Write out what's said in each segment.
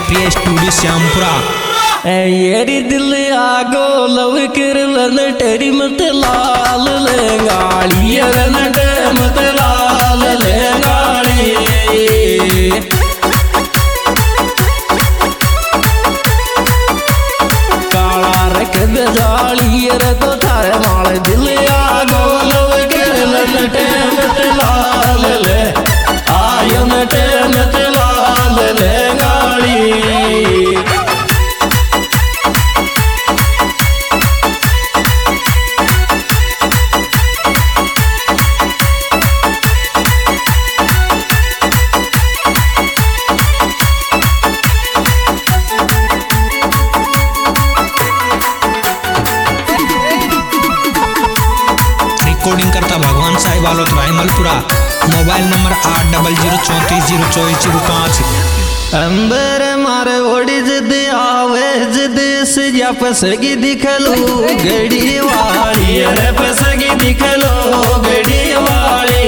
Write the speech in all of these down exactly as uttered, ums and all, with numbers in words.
प्रिय स्टूडियो श्यामपुरा। येरी दिल आगो लव कर टेरी मत लाल लेंगाड़ी नट मत लाल लेंगाड़ी काला रख दे जाली रे तो थारे माल दिल आगो लव कर टेरी मत लाल ले आयो नट मत लाल लेंगाड़ी। रिकॉर्डिंग करता भगवान साहिब आलोत रायमलपुरा। मोबाइल नंबर आठ डबल जीरो चौंतीस जीरो चौबीस जीरो पाँच। अंबर मारे ओडी जिद आवे जिद से या पसगी दिखलो गड़ी वाली अरे पसगी दिखलो गड़ी वाली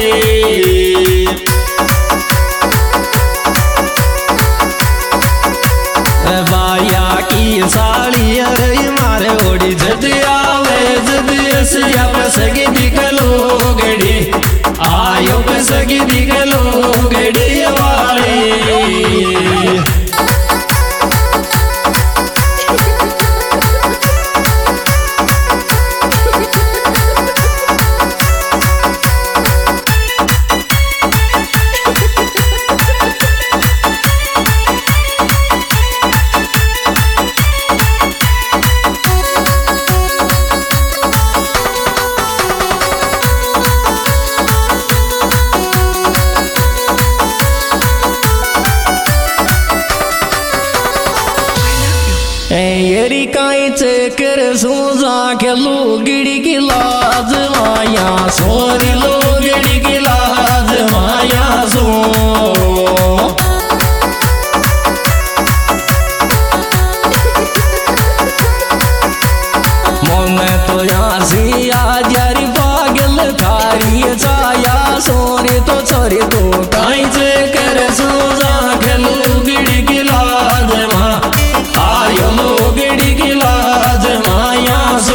बाया की साली अरे मारे ओडी जिद आवे जिद से या पसगी दिखलो गड़ी आयो पसगी दिखलो गड़ी वाली। येरी काई चेकर सूजा के लोगड़ी की लाज माया सोरी लोगड़ी की लाज माया सो मोने तो यहाँ सी आज यारी पागल थारी छाया सोरी तो छोरी तो काई चेकर सूजा के लोगड़ी की लाज मा आयो लोगड़ी की लाज माया सो।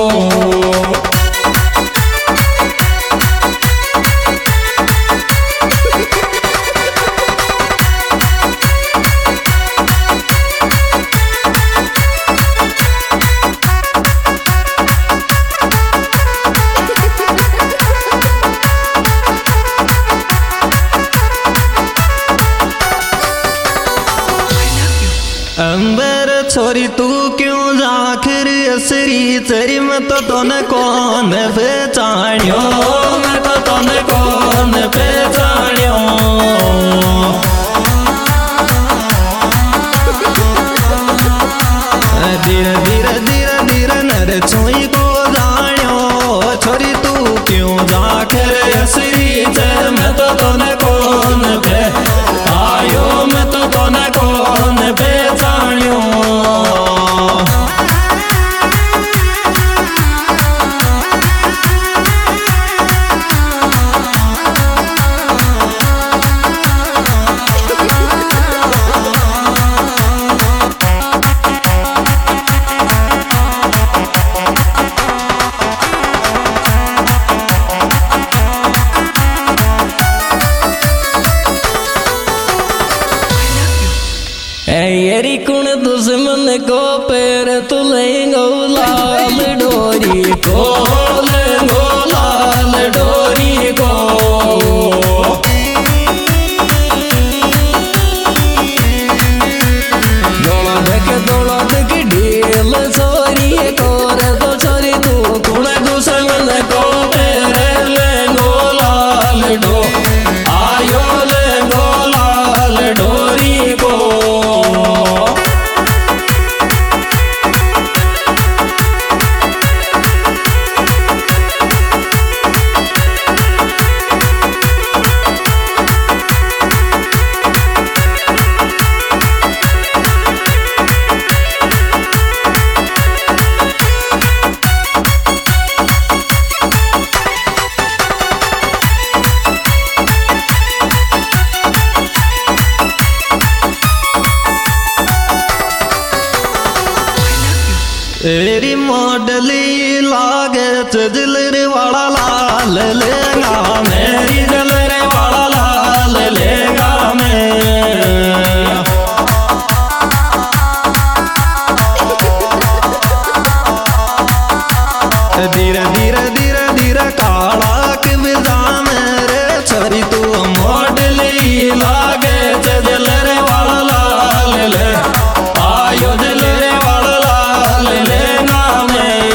अंबर छोरी तू क्यों जाखिर असरी तेरी मैं तो तोने कौन पहचानियो मैं तो तोने कौन पहचानियो धीरे धीरे धीरे धीरे नर छोई को जानियो छोरी तू क्यों जाखिर असरी तेरी मैं तो तोने कौन पे आयो मैं तो तोने कौन पहचानियो। जलरे वाला लाल लेगा मेरी जलरे वाला लाल लेगा मैं धीरे धीरे धीरे धीरे काला के बिजा मेरे छरी तू मोडली लागे जलरे वाला लाल ले आयो जलरे वाला लाल ले नाम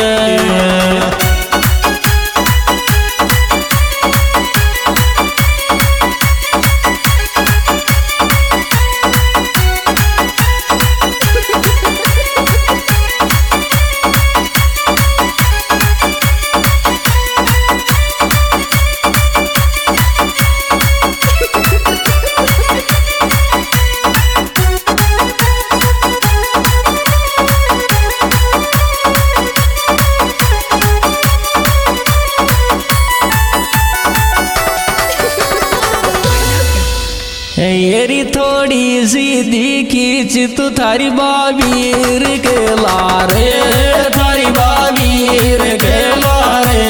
येरी थोड़ी सी दिखी तू थारी बाबीर के लारे थारी बाबीर के लारे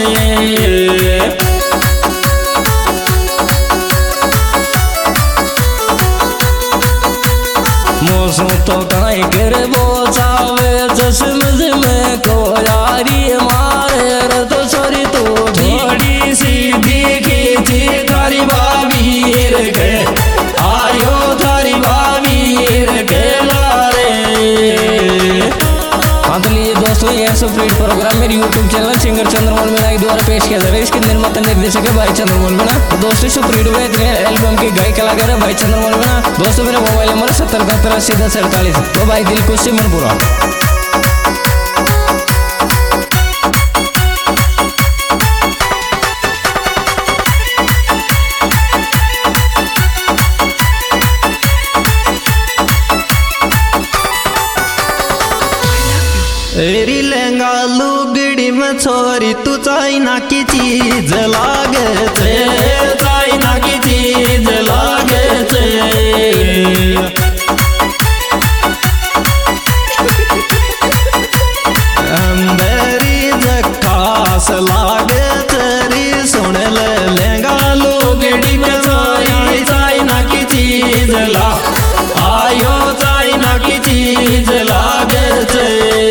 मौसम तो काई कर बोचावे जसमज में को यारी मारे तो छोरी तो थोड़ी सी दिखी थी थारी बाबीर के आयो थारी बाबीर के लारे। हाँ तो लिए दोस्तों ये सुप्रीट प्रोग्राम मेरी YouTube channel singer Chandramohan Meena द्वारा पेश किया जा रहा है। इसके निर्माता निर्देशक है भाई चंद्रमोहन मीणा। तो दोस्तों सुप्रीट हुए इतने एल्बम के गायक कलाकार है भाई चंद्रमोहन मीणा। दोस्तों मेरा मोबाइल नंबर है सत्तर इकहत्तर अस्सी दस अड़तालीस। तो भाई दिल खुश से मन पूरा। एरी लहंगा लुगड़ी में छोरी तू चाइना की चीज लागे थे चाइना की चीज लागे थे अंदरी जखास लागे तेरी सुन ले लहंगा लुगड़ी में छोरी चाइना की चीज ला आयो चाइना की चीज लागे थे।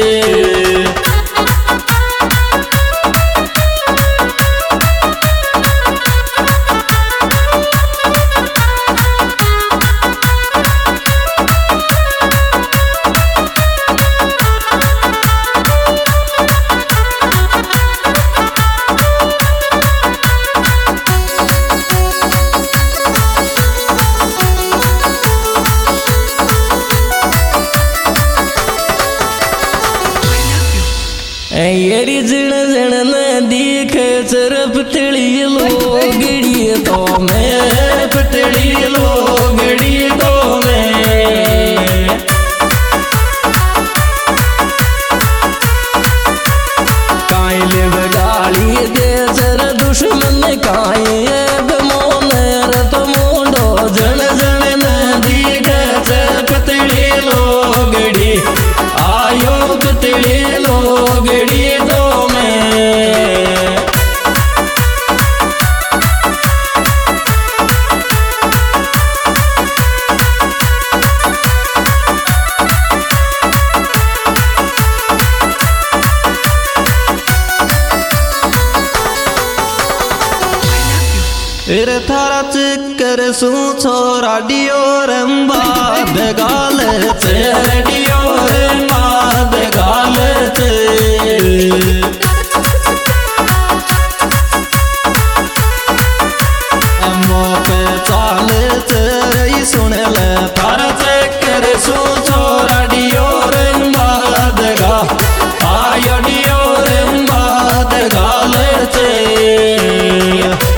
येरी जिण जिण न दिखे चरप तड़ी लोगड़ी तो मैं पतड़ी लोगड़ी तो मैं काइले बगाड़ी दे चर दुश्मन काई मोनर तो मुंडो जण जण न दिखे चरप तड़ी लोगड़ी आयो पतड़ी लोगड़ी तो मैं रे थारा चक्कर सू छोरा डियो रंबा गाल चे डियो रंबा गाल चे अम्मो पे चाल चे सुन ले थारा चक्कर सू छोरा डियो रंबा गा आयो डियो रंबा गाल चे।